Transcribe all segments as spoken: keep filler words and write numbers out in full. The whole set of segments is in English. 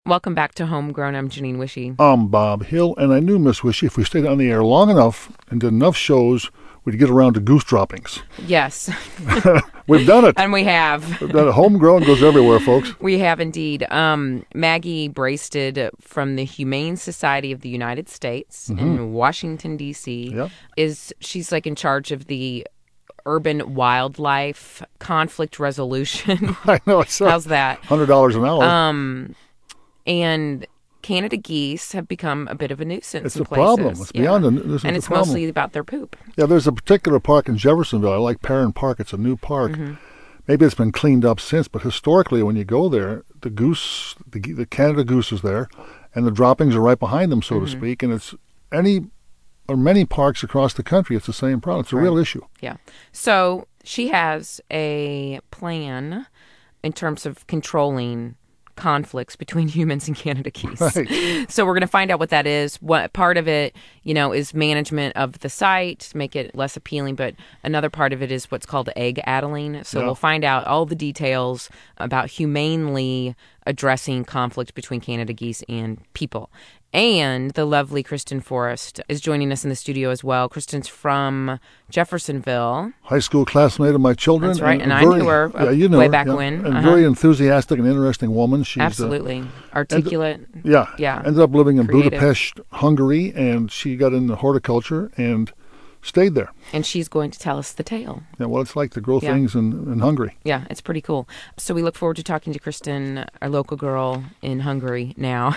Welcome back to Homegrown. I'm Janine Wishy. I'm Bob Hill, and I knew Miss Wishy, if we stayed on the air long enough and did enough shows, we'd get around to goose droppings. Yes. We've done it. And we have. We've done it. Homegrown goes everywhere, folks. We have indeed. Um, Maggie Brasted from the Humane Society of the United States mm-hmm. in Washington, D C Yep. is she's like in charge of the urban wildlife conflict resolution. I know. It's How's that? one hundred dollars an hour. Um, and Canada geese have become a bit of a nuisance It's in a places. problem. It's yeah. beyond a nuisance. And it's mostly about their poop. Yeah, there's a particular park in Jeffersonville. I like Perrin Park. It's a new park. Mm-hmm. Maybe it's been cleaned up since, but historically when you go there, the goose, the, the Canada goose is there, and the droppings are right behind them, so mm-hmm. to speak. And it's any or many parks across the country, it's the same problem. It's a right. real issue. Yeah. So she has a plan in terms of controlling conflicts between humans and Canada geese. Right. So we're going to find out what that is. What part of it, you know, is management of the site, make it less appealing, but another part of it is what's called egg addling. So yeah. we'll find out all the details about humanely addressing conflict between Canada geese and people. And the lovely Kristen Forrest is joining us in the studio as well. Kristen's from Jeffersonville. High school classmate of my children. That's right, and, and very, I knew her yeah, you know way her, back yeah. when. And uh-huh. very enthusiastic and interesting woman. She's Absolutely. Uh, Articulate. And, yeah. Yeah. Ended up living in Creative. Budapest, Hungary, and she got into horticulture and stayed there. And she's going to tell us the tale. Yeah, what it's like to grow Yeah. things in, in Hungary. Yeah, it's pretty cool. So we look forward to talking to Kristen, our local girl in Hungary now,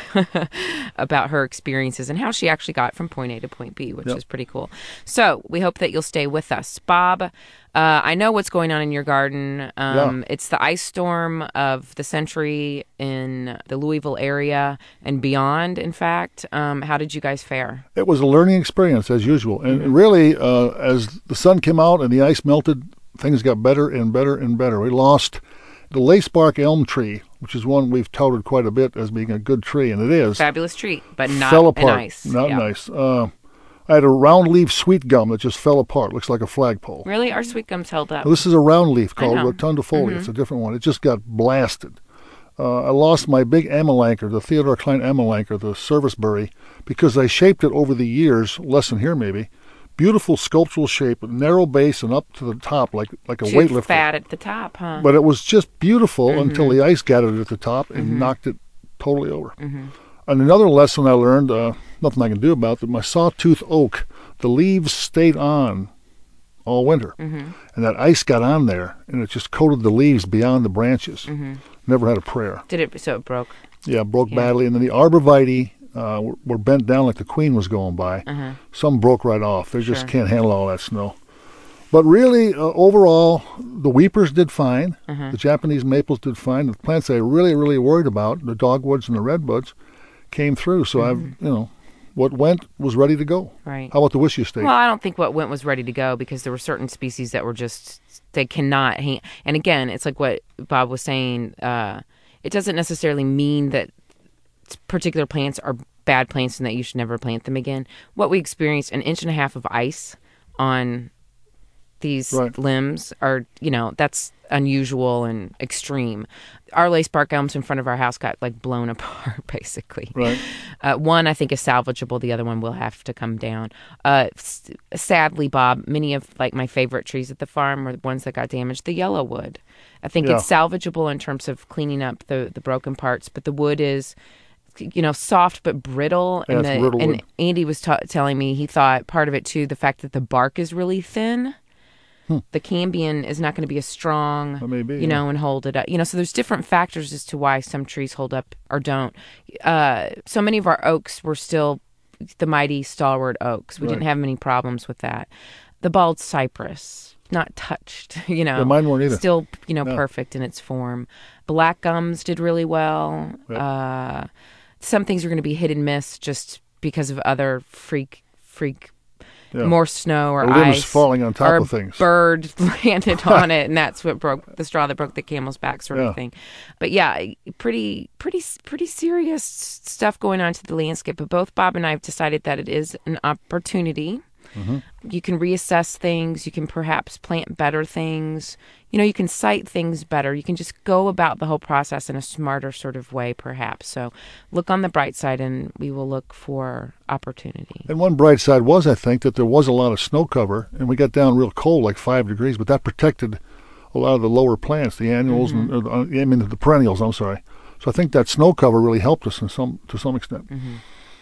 about her experiences and how she actually got from point A to point B, which yep. is pretty cool. So we hope that you'll stay with us. Bob, uh, I know what's going on in your garden. Um, yeah. It's the ice storm of the century in the Louisville area and beyond, in fact. Um, how did you guys fare? It was a learning experience, as usual. And mm-hmm. really, uh, as the sun came out and the ice melted, things got better and better and better. We lost the lacebark elm tree, which is one we've touted quite a bit as being a good tree, and it is. Fabulous tree, but not fell apart. nice. Not yeah. nice. Uh, I had a round leaf sweet gum that just fell apart. Looks like a flagpole. Really? Our sweet gums held up. Well, this is a round leaf called know. rotundifolia. Mm-hmm. It's a different one. It just got blasted. Uh, I lost my big amelancher, the Theodore Klein amelancher, the serviceberry, because I shaped it over the years, lesson here maybe, beautiful sculptural shape, narrow base and up to the top like like a Too weightlifter. fat at the top, huh? But it was just beautiful mm-hmm. until the ice gathered at the top and mm-hmm. knocked it totally over. Mm-hmm. And another lesson I learned, uh, nothing I can do about it, my sawtooth oak, the leaves stayed on all winter. Mm-hmm. And that ice got on there, and it just coated the leaves beyond the branches. Mm-hmm. Never had a prayer. Did it, so it broke? Yeah, broke yeah. badly. And then the arborvitae uh, were, were bent down like the queen was going by. Uh-huh. Some broke right off. They just Sure. can't handle all that snow. But really, uh, overall, the weepers did fine. Uh-huh. The Japanese maples did fine. The plants I really, really worried about, the dogwoods and the redwoods, came through. So mm-hmm. I've, you know, what went was ready to go. Right. How about the Wishy Estate? Well, I don't think what went was ready to go because there were certain species that were just, they cannot hang. And again, it's like what Bob was saying. Uh, it doesn't necessarily mean that particular plants are bad plants and that you should never plant them again. What we experienced, an inch and a half of ice on these right. limbs are, you know, that's unusual and extreme. Our lacebark elms in front of our house got like blown apart, basically. Right. Uh, one, I think, is salvageable. The other one will have to come down. Uh, s- sadly, Bob, many of like my favorite trees at the farm were the ones that got damaged. The yellow wood. I think yeah. it's salvageable in terms of cleaning up the, the broken parts, but the wood is, you know, soft but brittle. Yeah, and it's the, brittle and wood. Andy was ta- telling me he thought part of it too, the fact that the bark is really thin. Hmm. The cambium is not going to be as strong, That may be, you yeah. know, and hold it up. You know, so there's different factors as to why some trees hold up or don't. Uh, so many of our oaks were still the mighty stalwart oaks. We Right. didn't have many problems with that. The bald cypress, not touched, you know. Yeah, mine weren't either. Still, you know, No. perfect in its form. Black gums did really well. Yep. Uh, some things are going to be hit and miss just because of other freak, freak, Yeah. more snow or The limbs ice. falling on top or of things. A bird landed on it, and that's what broke the straw that broke the camel's back, sort Yeah. of thing. But yeah, pretty, pretty, pretty serious stuff going on to the landscape. But both Bob and I have decided that it is an opportunity Mm-hmm. You can reassess things. You can perhaps plant better things. You know, you can site things better. You can just go about the whole process in a smarter sort of way, perhaps. So look on the bright side, and we will look for opportunity. And one bright side was, I think, that there was a lot of snow cover, and we got down real cold, like five degrees, but that protected a lot of the lower plants, the annuals, Mm-hmm. and, or, I mean, the perennials, I'm sorry. So I think that snow cover really helped us in some to some extent. Mm-hmm.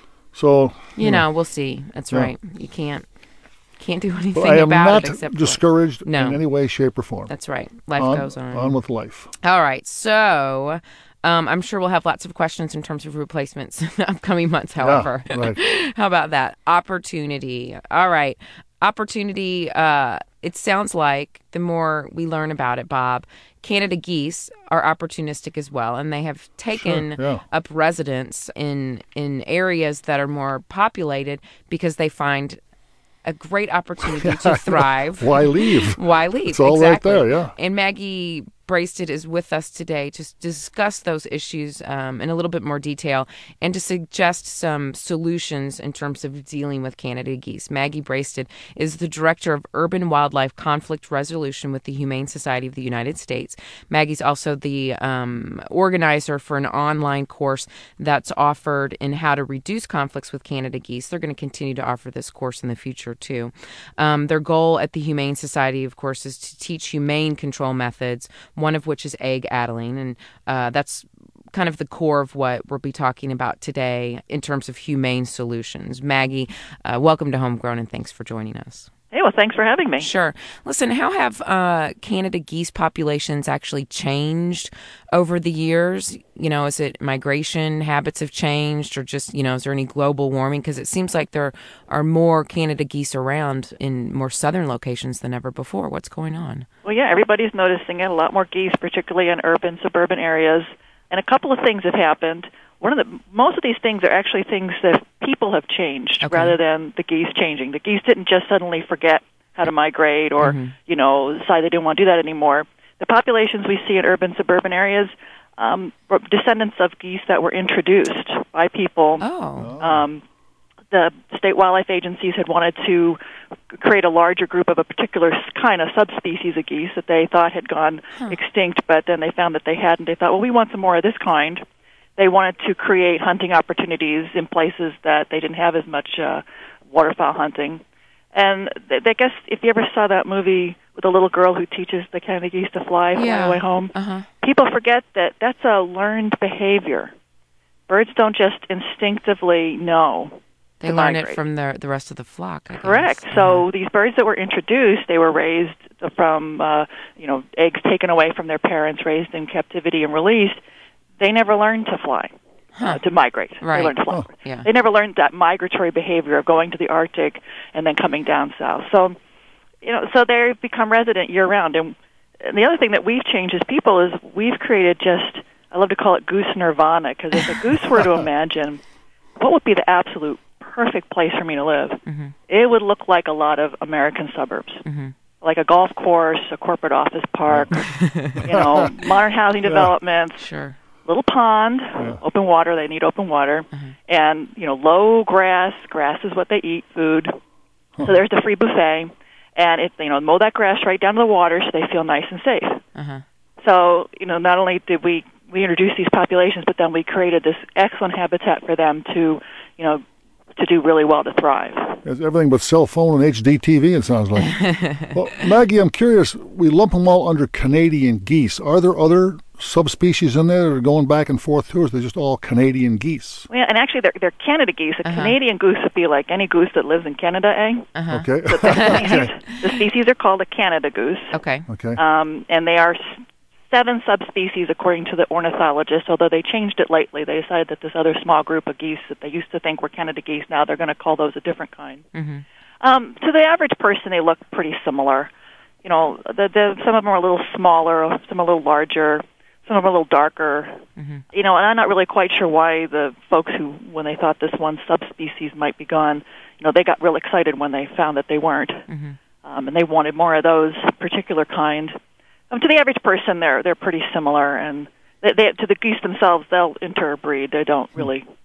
So You know, we'll see. That's Yeah. right. You can't can't do anything Well, I am about not it except for- discouraged No. in any way, shape, or form. That's right. Life on, goes on. On with life. All right. So um, I'm sure we'll have lots of questions in terms of replacements in the upcoming months, however. Yeah, right. How about that? Opportunity. All right. Opportunity, uh, it sounds like the more we learn about it, Bob, Canada geese are opportunistic as well, and they have taken Sure, yeah. up residence in in areas that are more populated because they find a great opportunity to thrive. Why leave? Why leave? It's all right exactly. there, yeah. And Maggie Brasted is with us today to s- discuss those issues um, in a little bit more detail and to suggest some solutions in terms of dealing with Canada geese. Maggie Brasted is the Director of Urban Wildlife Conflict Resolution with the Humane Society of the United States. Maggie's also the um, organizer for an online course that's offered in how to reduce conflicts with Canada geese. They're going to continue to offer this course in the future, too. Um, their goal at the Humane Society, of course, is to teach humane control methods, one of which is egg addling, and uh, that's kind of the core of what we'll be talking about today in terms of humane solutions. Maggie, uh, welcome to Homegrown, and thanks for joining us. Hey, well, thanks for having me. Sure. Listen, how have uh, Canada geese populations actually changed over the years? You know, is it migration habits have changed, or just, you know, is there any global warming? Because it seems like there are more Canada geese around in more southern locations than ever before. What's going on? Well, yeah, everybody's noticing it. A lot more geese, particularly in urban, suburban areas. And a couple of things have happened. One of the most of these things are actually things that people have changed Okay. rather than the geese changing. The geese didn't just suddenly forget how to migrate or, Mhm. you know, decide they didn't want to do that anymore. The populations we see in urban, suburban areas um, were descendants of geese that were introduced by people. Oh. Um, the state wildlife agencies had wanted to create a larger group of a particular kind of subspecies of geese that they thought had gone Huh. extinct, but then they found that they hadn't. They thought, well, we want some more of this kind. They wanted to create hunting opportunities in places that they didn't have as much uh, waterfowl hunting. And th- I guess if you ever saw that movie with a little girl who teaches the Canada geese to fly, fly Yeah. away home, Uh-huh. people forget that that's a learned behavior. Birds don't just instinctively know. They to learn migrate. it from the the rest of the flock, I guess. Correct. Uh-huh. So these birds that were introduced, they were raised from, uh, you know, eggs taken away from their parents, raised in captivity and released. They never learned to fly, Huh. uh, to migrate. Right. They learned to fly. Oh. Yeah. They never learned that migratory behavior of going to the Arctic and then coming down south. So, you know, so they become resident year round. And, and the other thing that we've changed as people is we've created just, I love to call it goose nirvana, because if a goose were to imagine what would be the absolute perfect place for me to live, Mm-hmm. it would look like a lot of American suburbs. Mm-hmm. Like a golf course, a corporate office park, you know, modern housing Yeah. developments, Sure. little pond, Yeah. open water, they need open water, Uh-huh. and, you know, low grass, grass is what they eat, food. So there's the free buffet, and it, you know, mow that grass right down to the water so they feel nice and safe. Uh-huh. So, you know, not only did we, we introduce these populations, but then we created this excellent habitat for them to, you know, to do really well to thrive. It's everything but cell phone and H D T V, it sounds like. Well, Maggie, I'm curious. We lump them all under Canadian geese. Are there other subspecies in there that are going back and forth too, or is they just all Canadian geese? Well, and actually, they're, they're Canada geese. A Uh-huh. Canadian goose would be like any goose that lives in Canada, eh? Uh-huh. Okay. The species, okay. the species are called a Canada goose, Okay. Okay. um, and they are s- seven subspecies according to the ornithologist, although they changed it lately. They decided that this other small group of geese that they used to think were Canada geese, now they're going to call those a different kind. Mm-hmm. Um, to the average person, they look pretty similar. You know, the, the, some of them are a little smaller, some are a little larger, some of them are a little darker. Mm-hmm. You know, and I'm not really quite sure why the folks who, when they thought this one subspecies might be gone, you know, they got real excited when they found that they weren't, Mm-hmm. um, and they wanted more of those particular kind. Um, to the average person, they're they're pretty similar, and they, they, to the geese themselves, they'll interbreed. They don't really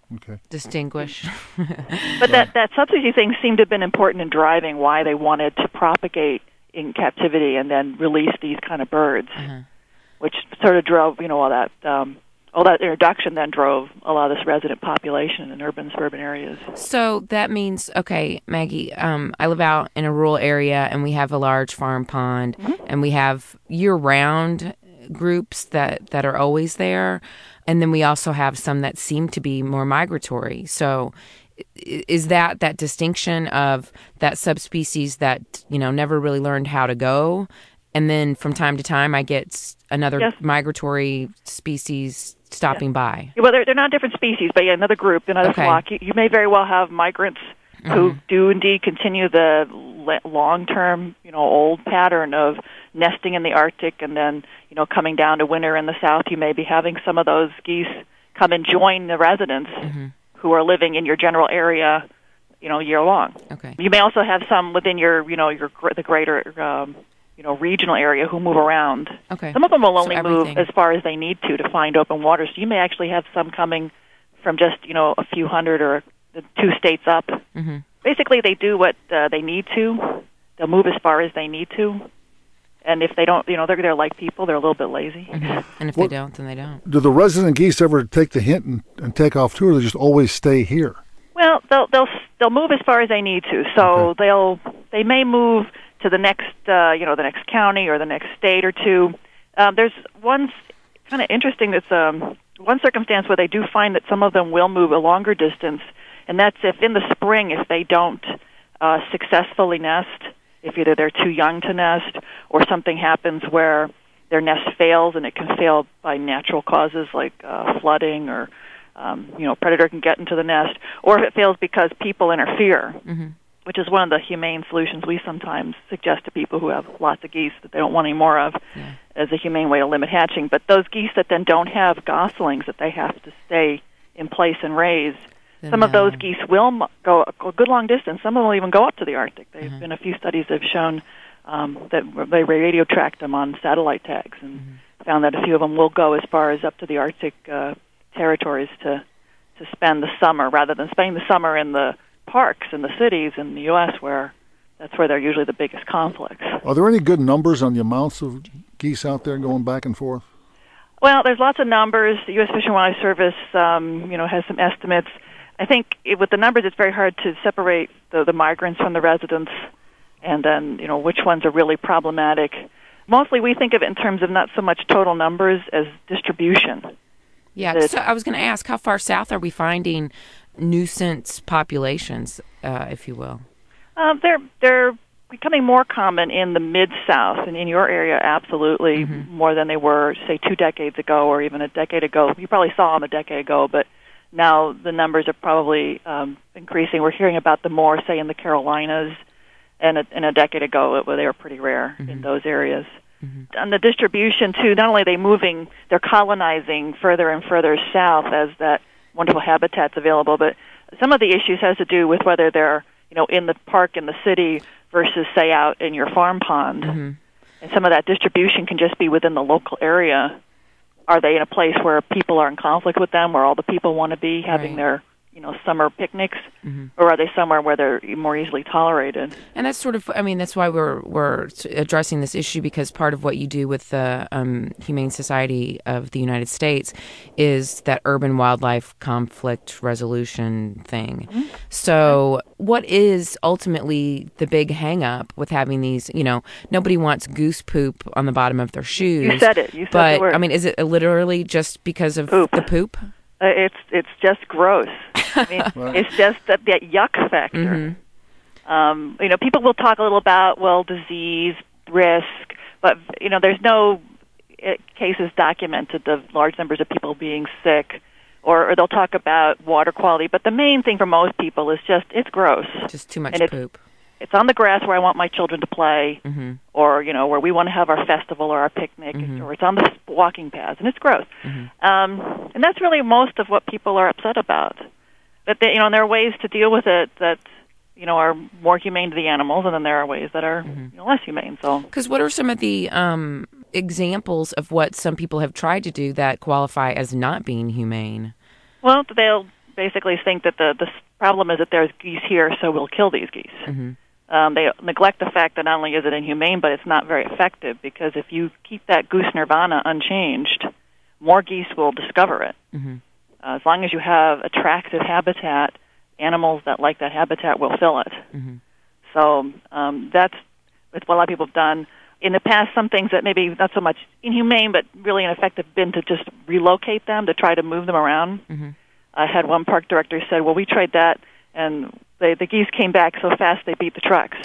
Okay. distinguish. But that, that subspecies thing seemed to have been important in driving why they wanted to propagate in captivity and then release these kind of birds, Uh-huh. which sort of drove, you know, all that um, all that introduction then drove a lot of this resident population in urban suburban areas. So that means, okay, Maggie, um, I live out in a rural area, and we have a large farm pond, Mm-hmm. and we have year-round groups that, that are always there, and then we also have some that seem to be more migratory. So i- is that that distinction of that subspecies that, you know, never really learned how to go, and then from time to time I get s- another Yes. migratory species stopping by? Well, they're, they're not different species, but yeah, another group, another Okay. flock. You, you may very well have migrants who do indeed continue the le- long-term, you know, old pattern of nesting in the Arctic and then, you know, coming down to winter in the south. You may be having some of those geese come and join the residents who are living in your general area, you know, year long. Okay. You may also have some within your, you know, your gr- the greater, um, you know, regional area who move around. Okay. Some of them will So only move everything. as far as they need to to find open water. So you may actually have some coming from just, you know, a few hundred or the two states up. Mm-hmm. Basically, they do what uh, they need to. They'll move as far as they need to. And if they don't, you know, they're they're like people. They're a little bit lazy. And if What- they don't, then they don't. Do the resident geese ever take the hint and, and take off too, or they just always stay here? Well, they'll they'll they'll move as far as they need to. So Okay. they'll they may move to the next uh, you know the next county or the next state or two. Um, there's one kind of interesting. That's um, one circumstance where they do find that some of them will move a longer distance, and that's if in the spring if they don't uh, successfully nest, if either they're too young to nest or something happens where their nest fails, and it can fail by natural causes like uh, flooding or um, you know predator can get into the nest, or if it fails because people interfere. Mm-hmm. Which is one of the humane solutions we sometimes suggest to people who have lots of geese that they don't want any more of Yeah. as a humane way to limit hatching. But those geese that then don't have goslings that they have to stay in place and raise, Then some of those no. geese will m- go a good long distance. Some of them will even go up to the Arctic. There have Uh-huh. been a few studies that have shown um, that they radio tracked them on satellite tags and Mm-hmm. found that a few of them will go as far as up to the Arctic uh, territories to to spend the summer rather than spending the summer in the parks in the cities in the U S where that's where they're usually the biggest conflicts. Are there any good numbers on the amounts of geese out there going back and forth? Well, there's lots of numbers. The U S Fish and Wildlife Service, um, you know, has some estimates. I think it, with the numbers, it's very hard to separate the, the migrants from the residents, and then you know which ones are really problematic. Mostly, we think of it in terms of not so much total numbers as distribution. Yeah, That- so I was going to ask, how far south are we finding nuisance populations, uh, if you will? Um, they're they're becoming more common in the mid-south, and in your area, absolutely more than they were, say, two decades ago or even a decade ago. You probably saw them a decade ago, but now the numbers are probably um, increasing. We're hearing about them more, say, in the Carolinas, and a, and a decade ago it, well, they were pretty rare in those areas. On the distribution, too, not only are they moving, they're colonizing further and further south as that wonderful habitat's available, but some of the issues has to do with whether they're, you know, in the park in the city versus, say, out in your farm pond. Mm-hmm. And some of that distribution can just be within the local area. Are they in a place where people are in conflict with them, where all the people want to be having Right. their, you know, summer picnics, Mm-hmm. or are they somewhere where they're more easily tolerated? And that's sort of, I mean, that's why we're we're addressing this issue, because part of what you do with the um, Humane Society of the United States is that urban wildlife conflict resolution thing. Mm-hmm. So what is ultimately the big hang up with having these, you know, nobody wants goose poop on the bottom of their shoes. You said it. You said but, the word. I mean, is it literally just because of Poop. the poop? Uh, it's it's just gross. I mean, Right. it's just that, that yuck factor. Mm-hmm. Um, you know, people will talk a little about, well, disease, risk, but, you know, there's no uh, cases documented of large numbers of people being sick, or, or they'll talk about water quality. But the main thing for most people is just, it's gross. Just too much And it's- poop. It's on the grass where I want my children to play, Mm-hmm. or, you know, where we want to have our festival or our picnic, Mhm. or it's on the walking paths, and it's gross. Mm-hmm. Um, and that's really most of what people are upset about. But they, you know, and there are ways to deal with it that, you know, are more humane to the animals, and then there are ways that are Mm-hmm. you know, less humane. So, Because what are some of the um, examples of what some people have tried to do that qualify as not being humane? well, they'll basically think that the, the problem is that there's geese here, so we'll kill these geese. Mm-hmm. Um, they neglect the fact that not only is it inhumane, but it's not very effective, because if you keep that goose nirvana unchanged, more geese will discover it. Mm-hmm. Uh, as long as you have attractive habitat, animals that like that habitat will fill it. Mm-hmm. So um, that's, that's what a lot of people have done. In the past, some things that maybe not so much inhumane, but really ineffective, been to just relocate them, to try to move them around. Mm-hmm. I had one park director said, well, we tried that, and they, the geese came back so fast they beat the trucks.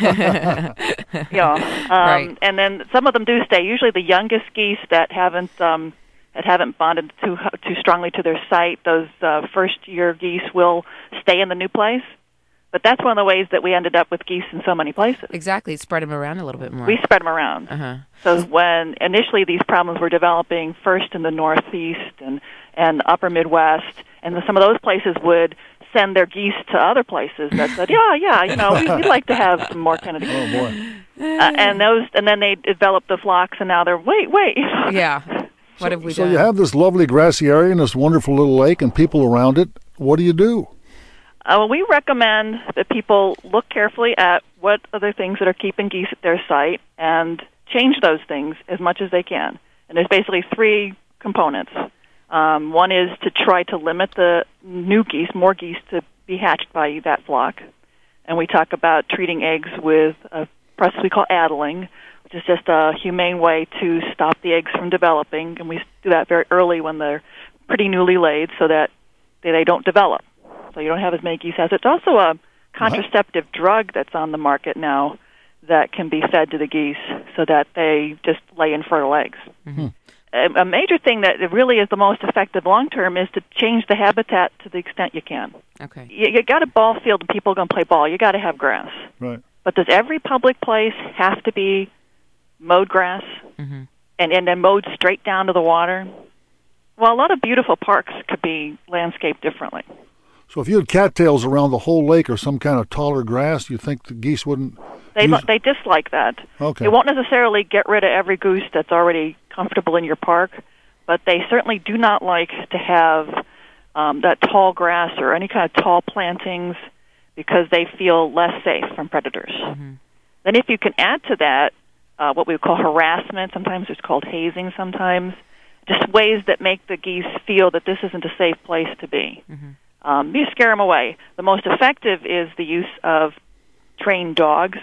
you know, um, right. And then some of them do stay. Usually the youngest geese that haven't um, that haven't bonded too too strongly to their site, those uh, first-year geese will stay in the new place. But that's one of the ways that we ended up with geese in so many places. Exactly. Spread them around a little bit more. We spread them around. Uh-huh. So when initially these problems were developing first in the Northeast and, and upper Midwest, and some of those places would send their geese to other places that said, yeah, yeah, you know, we, we'd like to have some more Kennedy. Oh, boy. Uh, and those, and then they developed the flocks, and now they're, wait, wait. Yeah. What so, have we so done? you have this lovely grassy area and this wonderful little lake and people around it. What do you do? Uh, well, we recommend that people look carefully at what other things that are keeping geese at their site and change those things as much as they can. And there's basically three components. Um, one is to try to limit the new geese, more geese to be hatched by that flock. And we talk about treating eggs with a process we call addling, which is just a humane way to stop the eggs from developing. And we do that very early when they're pretty newly laid so that they, they don't develop. So you don't have as many geese as. It's also a contraceptive uh-huh. drug that's on the market now that can be fed to the geese so that they just lay infertile eggs. Mm-hmm. A, a major thing that really is the most effective long-term is to change the habitat to the extent you can. Okay. You, you got a ball field and people are going to play ball. You got to have grass. Right. But does every public place have to be mowed grass mm-hmm. and, and then mowed straight down to the water? Well, a lot of beautiful parks could be landscaped differently. So if you had cattails around the whole lake or some kind of taller grass, you think the geese wouldn't They use... they dislike that. Okay. It won't necessarily get rid of every goose that's already comfortable in your park, but they certainly do not like to have um, that tall grass or any kind of tall plantings because they feel less safe from predators. Mm-hmm. Then if you can add to that uh, what we would call harassment, sometimes it's called hazing sometimes, just ways that make the geese feel that this isn't a safe place to be. Mm-hmm. Um, you scare them away. The most effective is the use of trained dogs.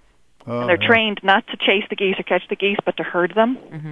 Oh, and they're yeah. trained not to chase the geese or catch the geese, but to herd them. Mm-hmm.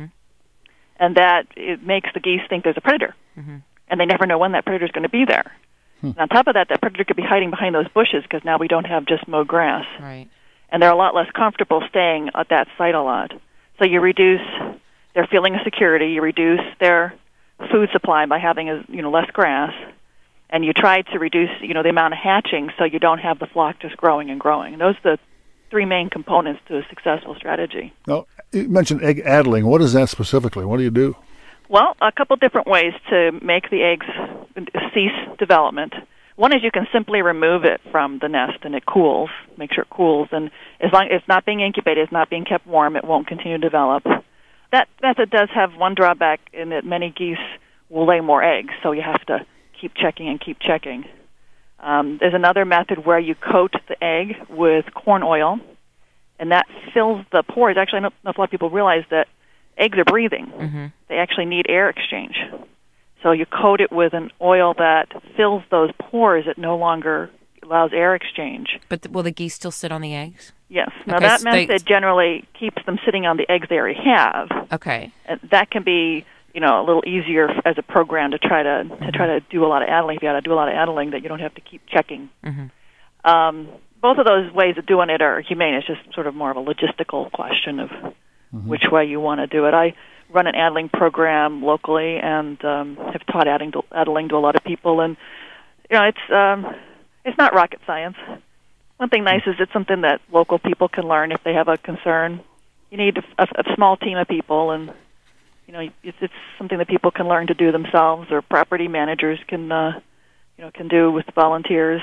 And that it makes the geese think there's a predator. Mm-hmm. And they never know when that predator is going to be there. Hmm. And on top of that, that predator could be hiding behind those bushes because now we don't have just mowed grass. Right. And they're a lot less comfortable staying at that site a lot. So you reduce their feeling of security, you reduce their food supply by having a, you know, less grass, and you try to reduce, you know, the amount of hatching so you don't have the flock just growing and growing. And those are the three main components to a successful strategy. Now, you mentioned egg addling. What is that specifically? What do you do? Well, a couple different ways to make the eggs cease development. One is you can simply remove it from the nest and it cools, make sure it cools. And as long as it's not being incubated, it's not being kept warm, it won't continue to develop. That method does have one drawback in that many geese will lay more eggs, so you have to keep checking and keep checking. Um, there's another method where you coat the egg with corn oil, and that fills the pores. Actually, I don't know if a lot of people realize that eggs are breathing. Mm-hmm. They actually need air exchange. So you coat it with an oil that fills those pores. It no longer allows air exchange. But th- will the geese still sit on the eggs? Yes. Now, Okay, that so they- method generally keeps them sitting on the eggs they already have. Okay. And that can be, you know, a little easier as a program to try to mm-hmm. to try to do a lot of addling. If you got to do a lot of addling, that you don't have to keep checking. Mm-hmm. Um, both of those ways of doing it are humane. It's just sort of more of a logistical question of mm-hmm. which way you want to do it. I run an addling program locally and um, have taught addling to, addling to a lot of people, and you know, it's um, it's not rocket science. One thing nice is it's something that local people can learn if they have a concern. You need a, a, a small team of people, and you know, it's, it's something that people can learn to do themselves, or property managers can, uh, you know, can do with volunteers.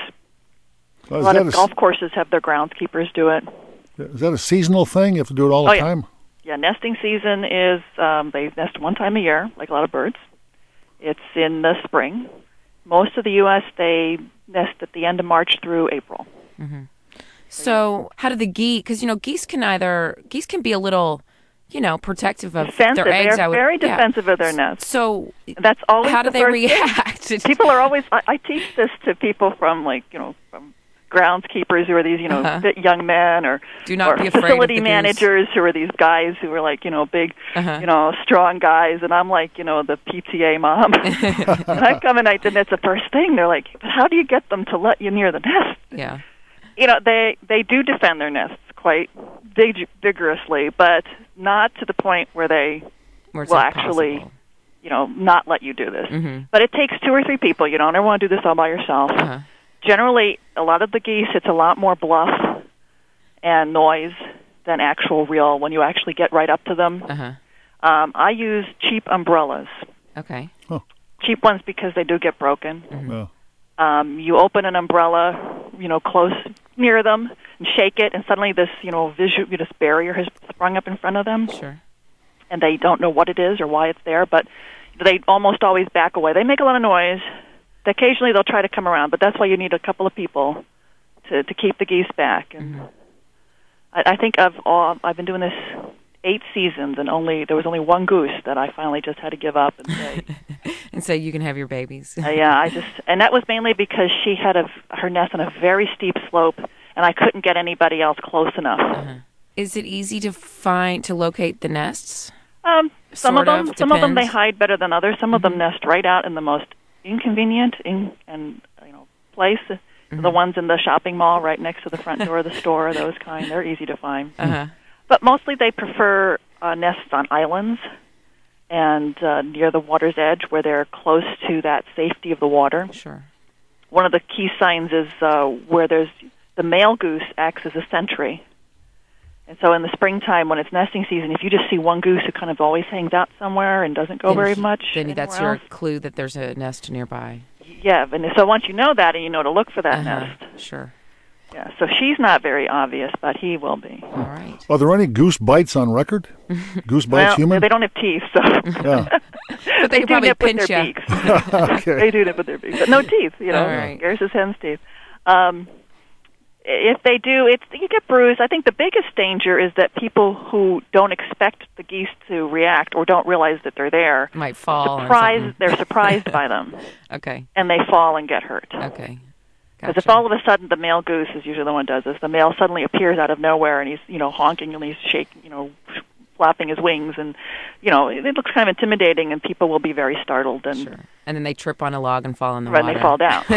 Well, a lot of a, golf courses have their groundskeepers do it. Is that a seasonal thing? You have to do it all the oh, yeah. time? Yeah, nesting season is, um, they nest one time a year, like a lot of birds. It's in the spring, most of the U S, they nest at the end of March through April. Mm-hmm. So how do the geese, because, you know, geese can either, geese can be a little, you know, protective of defensive. their eggs. They're I would, very yeah. defensive of their nests. So that's always how do the they first react? thing. People are always, I, I teach this to people from, like, you know, from groundskeepers who are these, you know, uh-huh. fit young men, or, do not or be afraid facility of the managers who are these guys who are like, you know, big, uh-huh. you know, strong guys, and I'm like, you know, the P T A mom. And I come and I, and it's the first thing. They're like, but how do you get them to let you near the nest? Yeah. You know, they, they do defend their nests quite vig- vigorously, but not to the point where they Where it's will impossible. actually, you know, not let you do this. Mm-hmm. But it takes two or three people. You don't ever want to do this all by yourself. Uh-huh. Generally, a lot of the geese, it's a lot more bluff and noise than actual real when you actually get right up to them. Uh-huh. Um, I use cheap umbrellas. Okay. Cheap ones because they do get broken. Mm-hmm. Yeah. Um, you open an umbrella, you know, close near them and shake it, and suddenly this, you know, visual, this barrier has sprung up in front of them. Sure. And they don't know what it is or why it's there, but they almost always back away. They make a lot of noise. Occasionally they'll try to come around, but that's why you need a couple of people to, to keep the geese back. And mm-hmm. I, I think of all, I've been doing this eight seasons, and only there was only one goose that I finally just had to give up and say, and say you can have your babies. uh, yeah, I just, and that was mainly because she had a, her nest on a very steep slope, and I couldn't get anybody else close enough. Uh-huh. Is it easy to find, to locate the nests? Um, some Sort of them, of, some of them they depends. hide better than others. Some of Mm-hmm. them nest right out in the most inconvenient in, and you know place. Mm-hmm. The ones in the shopping mall right next to the front door of the store, those kind, they're easy to find. Uh-huh. But mostly they prefer uh, nests on islands and uh, near the water's edge where they're close to that safety of the water. Sure. One of the key signs is uh, where there's the male goose acts as a sentry. And so in the springtime, when it's nesting season, if you just see one goose who kind of always hangs out somewhere and doesn't go Then very he- much Then that's anywhere your else, clue that there's a nest nearby. yeah, and so once you know that and you know to look for that Uh-huh. nest, Sure. yeah. So she's not very obvious, but he will be. All right. Are there any goose bites on record? Goose bites Well, human? they don't have teeth, so Yeah. But they they could do probably nip with pinch their ya. beaks. Okay. They do nip with their beaks, but no teeth. You know, All right. Garrus's hen's teeth. Um, if they do, it's you get bruised. I think the biggest danger is that people who don't expect the geese to react or don't realize that they're there, Might fall. or surprised, something. they're surprised by them, Okay. and they fall and get hurt. Okay. Because Gotcha. if all of a sudden the male goose is usually the one who does this, the male suddenly appears out of nowhere and he's, you know, honking and he's shaking, you know, flapping his wings, and, you know, it looks kind of intimidating, and people will be very startled, and Sure. And then they trip on a log and fall in the when water. they fall down.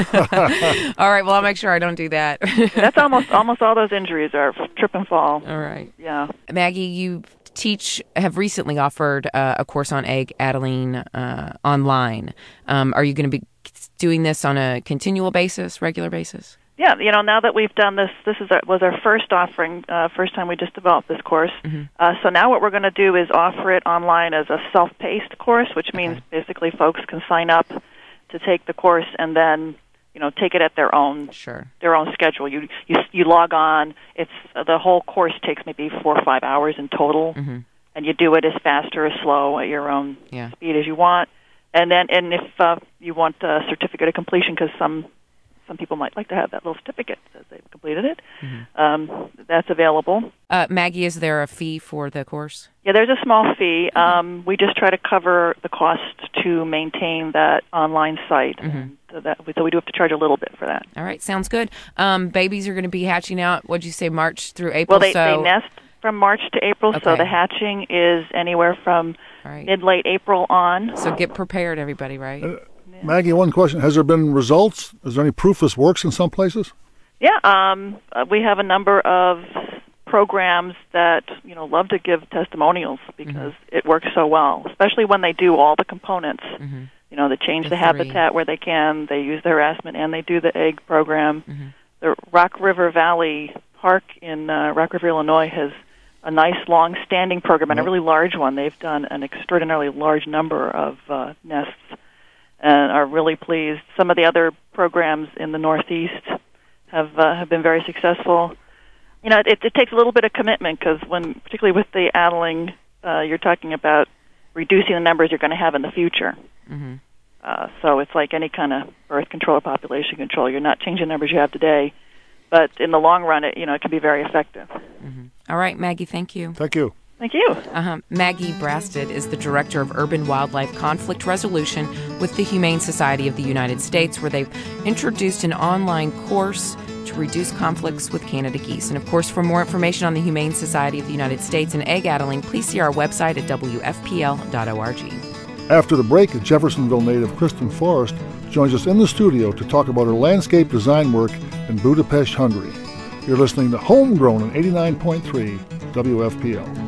All right. Well, I'll make sure I don't do that. That's almost almost all those injuries are trip and fall. All right. Yeah. Maggie, you teach, have recently offered uh, a course on egg adeline uh, online. Um, are you going to be doing this on a continual basis, regular basis? Yeah, you know, now that we've done this, this is our, was our first offering, uh, first time we just developed this course. Mm-hmm. Uh, so now what we're going to do is offer it online as a self-paced course, which means Okay. basically folks can sign up to take the course and then, you know, take it at their own Sure. their own schedule. You you you log on. It's uh, the whole course takes maybe four or five hours in total, Mm-hmm. and you do it as fast or as slow at your own Yeah. speed as you want. And then, and if uh, you want a certificate of completion, because some some people might like to have that little certificate that says they've completed it, Mm-hmm. um, that's available. Uh, Maggie, is there a fee for the course? Yeah, there's a small fee. Um, we just try to cover the cost to maintain that online site. Mm-hmm. And so, that, so we do have to charge a little bit for that. All right. Sounds good. Um, babies are going to be hatching out, what'd you say, March through April? Well, they, so, they nest from March to April, so Okay. the hatching is anywhere from All right. mid-late April on. So get prepared, everybody, right? Maggie, one question. Has there been results? Is there any proof this works in some places? Yeah, um, uh, we have a number of programs that, you know, love to give testimonials because it works so well, especially when they do all the components. Mm-hmm. You know, they change The the, three. habitat where they can, they use the harassment, and they do the egg program. Mm-hmm. The Rock River Valley Park in uh, Rock River, Illinois has a nice long-standing program and a Yep. really large one. They've done an extraordinarily large number of uh, nests and are really pleased. Some of the other programs in the Northeast have uh, have been very successful. You know, it, it takes a little bit of commitment because when, particularly with the addling, uh, you're talking about reducing the numbers you're going to have in the future. Mm-hmm. Uh, so it's like any kind of birth control or population control. You're not changing the numbers you have today, but in the long run, it you know it can be very effective. Mm-hmm. All right, Maggie, thank you. Thank you. Thank you. Uh-huh. Maggie Brasted is the Director of Urban Wildlife Conflict Resolution with the Humane Society of the United States, where they've introduced an online course to reduce conflicts with Canada geese. And, of course, for more information on the Humane Society of the United States and egg addling, please see our website at w f p l dot org. After the break, Jeffersonville native Kristen Forrest joins us in the studio to talk about her landscape design work in Budapest, Hungary. You're listening to Homegrown on eighty-nine point three W F P L.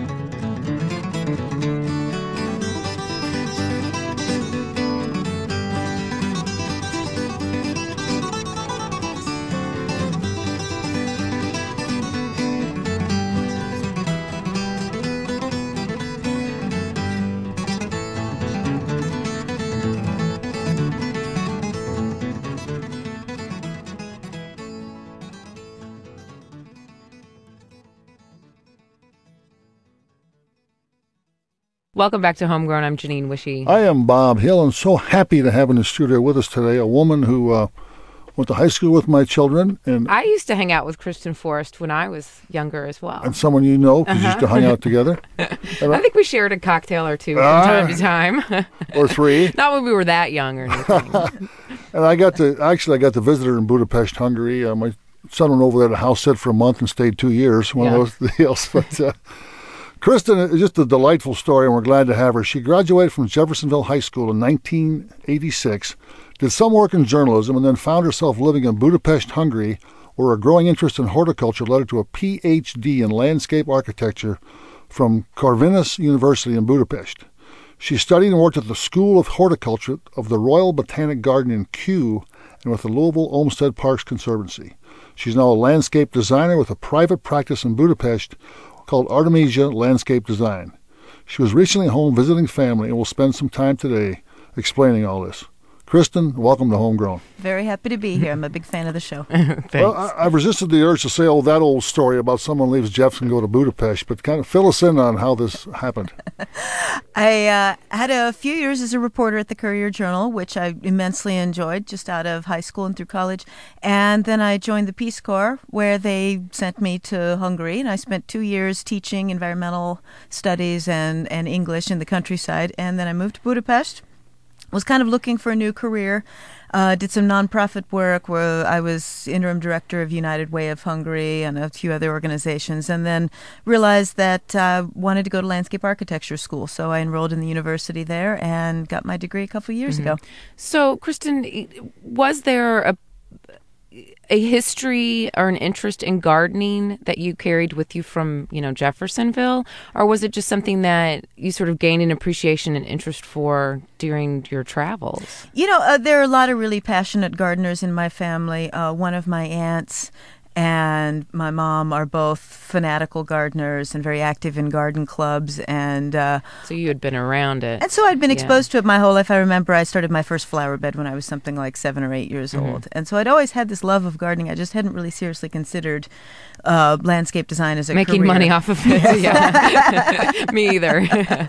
Welcome back to Homegrown. I'm Janine Wishy. I am Bob Hill, and so happy to have in the studio with us today a woman who uh, went to high school with my children. And I used to hang out with Kristen Forrest when I was younger as well. And someone you know, because uh-huh. you used to hang out together. I think we shared a cocktail or two from uh, time to time. Or three. Not when we were that young or anything. And I got to, actually, I got to visit her in Budapest, Hungary. Uh, my son went over there to house sit for a month and stayed two years, one yeah. of those deals. But uh, Kristen is just a delightful story, and we're glad to have her. She graduated from Jeffersonville High School in nineteen eighty-six, did some work in journalism, and then found herself living in Budapest, Hungary, where a growing interest in horticulture led her to a P H D in landscape architecture from Corvinus University in Budapest. She studied and worked at the School of Horticulture of the Royal Botanic Garden in Kew and with the Louisville Olmsted Parks Conservancy. She's now a landscape designer with a private practice in Budapest called Artemisia Landscape Design. She was recently home visiting family and will spend some time today explaining all this. Kristen, welcome to Homegrown. Very happy to be here. I'm a big fan of the show. Thanks. Well, I, I've resisted the urge to say, oh, that old story about someone leaves Jeffs and go to Budapest, but kind of fill us in on how this happened. I uh, had a few years as a reporter at the Courier-Journal, which I immensely enjoyed just out of high school and through college. And then I joined the Peace Corps, where they sent me to Hungary, and I spent two years teaching environmental studies and, and English in the countryside. And then I moved to Budapest. Was kind of looking for a new career, uh, did some nonprofit work where I was interim director of United Way of Hungary and a few other organizations, and then realized that I uh, wanted to go to landscape architecture school. So I enrolled in the university there and got my degree a couple of years mm-hmm. ago. So, Kristen, was there a a history or an interest in gardening that you carried with you from, you know, Jeffersonville? Or was it just something that you sort of gained an appreciation and interest for during your travels? You know, uh, there are a lot of really passionate gardeners in my family. Uh, one of my aunts and my mom are both fanatical gardeners and very active in garden clubs. And uh, so you had been around it. And so I'd been yeah. exposed to it my whole life. I remember I started my first flower bed when I was something like seven or eight years mm-hmm. old. And so I'd always had this love of gardening. I just hadn't really seriously considered uh, landscape design as a Making career. money off of it. Yeah. Me either.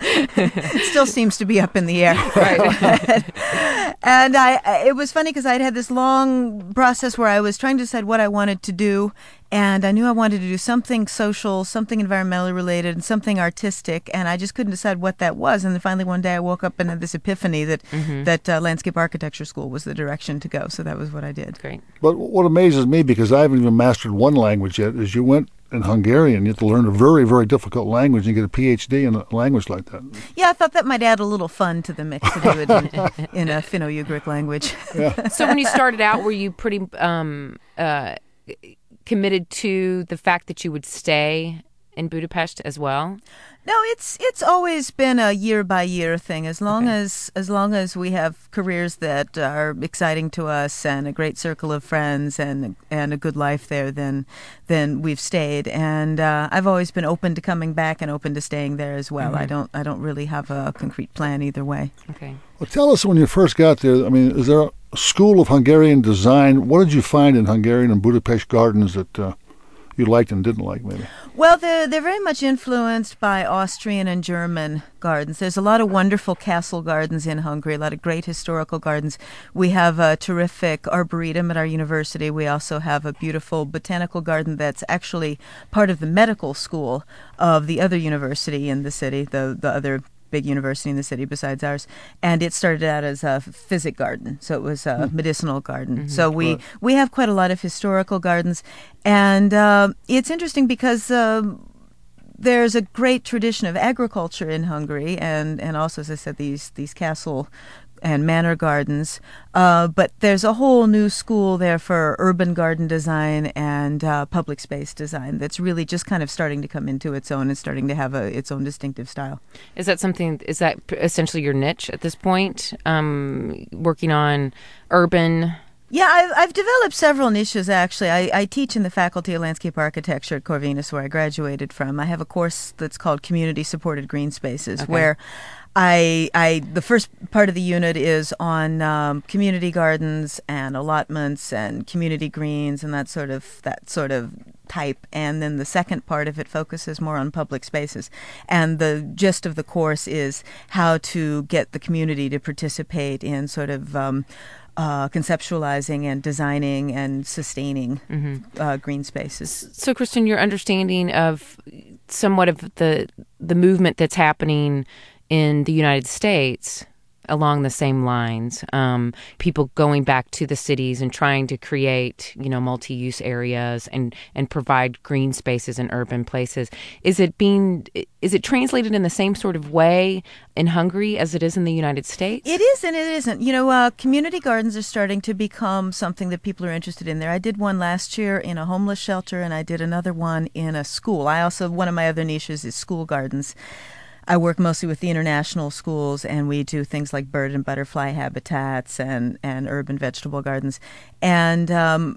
It still seems to be up in the air. Right. And I, it was funny because I'd had this long process where I was trying to decide what I wanted to do. And I knew I wanted to do something social, something environmentally related, and something artistic, and I just couldn't decide what that was. And then finally one day I woke up and had this epiphany that mm-hmm. that uh, landscape architecture school was the direction to go. So that was what I did. Great. But what amazes me, because I haven't even mastered one language yet, is you went in Hungarian. You have to learn a very, very difficult language and get a P H D in a language like that. Yeah, I thought that might add a little fun to the mix to do it in, in a Finno-Ugric language. Yeah. So when you started out, were you pretty... Um, uh, committed to the fact that you would stay in Budapest as well? No, it's it's always been a year by year thing. As long okay. as as long as we have careers that are exciting to us and a great circle of friends and and a good life there, then then we've stayed. And uh, I've always been open to coming back and open to staying there as well. Mm-hmm. I don't I don't really have a concrete plan either way. Okay. Well, tell us when you first got there. I mean, is there a school of Hungarian design? What did you find in Hungarian and Budapest gardens that uh, you liked and didn't like, maybe? Well, they're, they're very much influenced by Austrian and German gardens. There's a lot of wonderful castle gardens in Hungary, a lot of great historical gardens. We have a terrific arboretum at our university. We also have a beautiful botanical garden that's actually part of the medical school of the other university in the city, the, the other big university in the city besides ours, and it started out as a physic garden, so it was a medicinal garden. Mm-hmm. So we, right. we have quite a lot of historical gardens, and uh, it's interesting because uh, there's a great tradition of agriculture in Hungary, and, and also, as I said, these these castle and manor gardens, uh, but there's a whole new school there for urban garden design and uh, public space design that's really just kind of starting to come into its own and starting to have a, its own distinctive style. Is that something, is that essentially your niche at this point, um, working on urban? Yeah, I've, I've developed several niches, actually. I, I teach in the Faculty of Landscape Architecture at Corvinus, where I graduated from. I have a course that's called Community Supported Green Spaces, Okay. where I, I the first part of the unit is on um, community gardens and allotments and community greens and that sort of that sort of type, and then the second part of it focuses more on public spaces. And the gist of the course is how to get the community to participate in sort of um, uh, conceptualizing and designing and sustaining mm-hmm. uh, green spaces. So, Kristen, your understanding of somewhat of the the movement that's happening in the United States along the same lines, um, people going back to the cities and trying to create, you know, multi-use areas and, and provide green spaces in urban places. Is it being, is it translated in the same sort of way in Hungary as it is in the United States? It is and it isn't. You know, uh, community gardens are starting to become something that people are interested in there. I did one last year in a homeless shelter, and I did another one in a school. I also, one of my other niches is school gardens. I work mostly with the international schools, and we do things like bird and butterfly habitats and, and urban vegetable gardens. And um,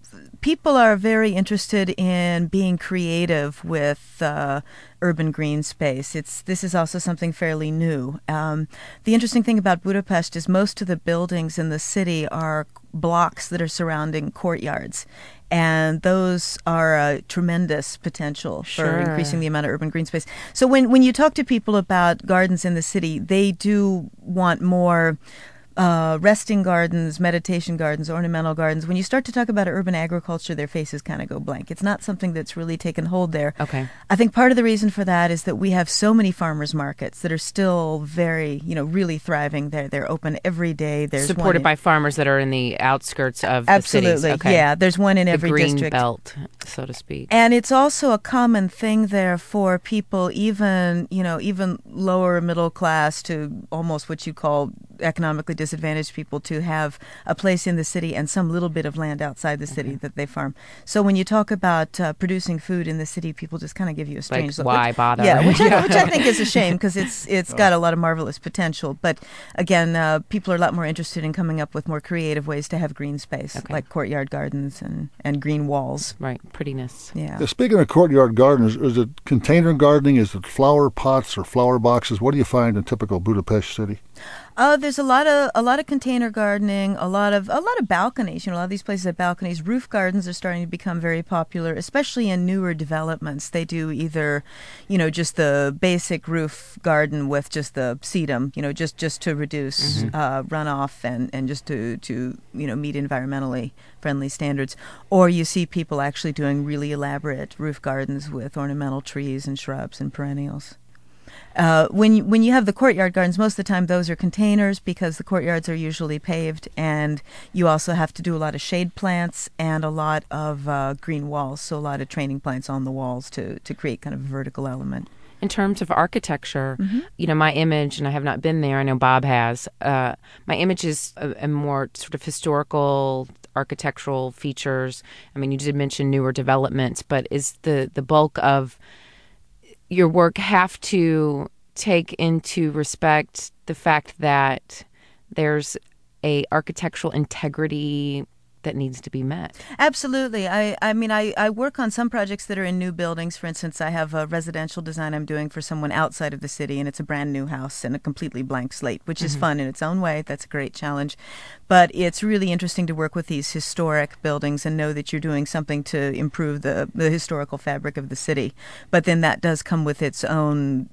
people are very interested in being creative with uh, urban green space. It's this is also something fairly new. Um, the interesting thing about Budapest is most of the buildings in the city are blocks that are surrounding courtyards. And those are a tremendous potential Sure. for increasing the amount of urban green space. So when, when you talk to people about gardens in the city, they do want more uh, resting gardens, meditation gardens, ornamental gardens. When you start to talk about urban agriculture, their faces kind of go blank. It's not something that's really taken hold there. Okay. I think part of the reason for that is that we have so many farmers markets that are still very, you know, really thriving. They're, they're open every day. There's Supported one in, by farmers that are in the outskirts of absolutely, the cities. Okay. yeah. There's one in the every green district. belt, so to speak. And it's also a common thing there for people, even, you know, even lower middle class to almost what you call economically disadvantaged people, to have a place in the city and some little bit of land outside the city okay. that they farm. So when you talk about uh, producing food in the city, people just kind of give you a strange like, look. Why which, bother? Yeah, which I, which I think is a shame, because it's it's got a lot of marvelous potential. But again, uh, people are a lot more interested in coming up with more creative ways to have green space, okay. like courtyard gardens and, and green walls. Right, prettiness. Yeah. yeah. Speaking of courtyard gardens, is it container gardening? Is it flower pots or flower boxes? What do you find in typical Budapest city? Uh, there's a lot of a lot of container gardening, a lot of a lot of balconies. You know, a lot of these places have balconies. Roof gardens are starting to become very popular, especially in newer developments. They do either, you know, just the basic roof garden with just the sedum, you know, just, just to reduce mm-hmm. uh, runoff and, and just to, to you know meet environmentally friendly standards. Or you see people actually doing really elaborate roof gardens with ornamental trees and shrubs and perennials. Uh, when you, when you have the courtyard gardens, most of the time those are containers, because the courtyards are usually paved, and you also have to do a lot of shade plants and a lot of uh, green walls, so a lot of training plants on the walls to, to create kind of a vertical element. In terms of architecture, mm-hmm. you know, my image, and I have not been there, I know Bob has, uh, my image is a, a more sort of historical architectural features. I mean, you did mention newer developments, but is the, the bulk of your work have to take into respect the fact that there's a architectural integrity that needs to be met. Absolutely. I, I mean, I, I work on some projects that are in new buildings. For instance, I have a residential design I'm doing for someone outside of the city, and it's a brand new house and a completely blank slate, which is fun in its own way. That's a great challenge. But it's really interesting to work with these historic buildings and know that you're doing something to improve the, the historical fabric of the city. But then that does come with its own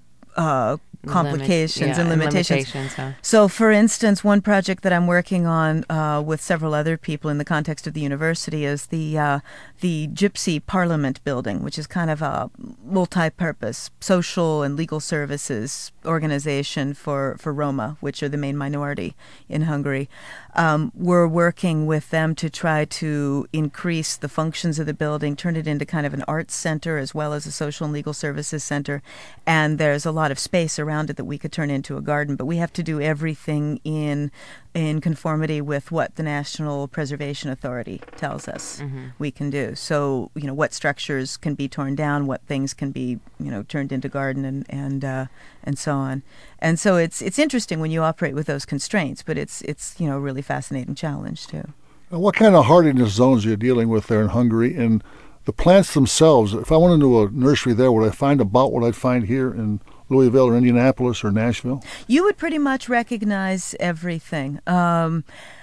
uh, complications Limit, yeah, and limitations. And limitations huh? So, for instance, one project that I'm working on uh, with several other people in the context of the university is the uh, the Gypsy Parliament building, which is kind of a multi-purpose social and legal services organization for, for Roma, which are the main minority in Hungary. Um, we're working with them to try to increase the functions of the building, turn it into kind of an arts center as well as a social and legal services center. And there's a lot of space around it that we could turn into a garden, but we have to do everything in in conformity with what the National Preservation Authority tells us mm-hmm. we can do. So, you know, what structures can be torn down, what things can be, you know, turned into garden and and uh, and so on. And so it's it's interesting when you operate with those constraints, but it's it's you know a really fascinating challenge too. And what kind of hardiness zones are you dealing with there in Hungary? And the plants themselves, if I went into a nursery there, would I find about what I'd find here in Louisville or Indianapolis or Nashville? You would pretty much recognize everything. Um,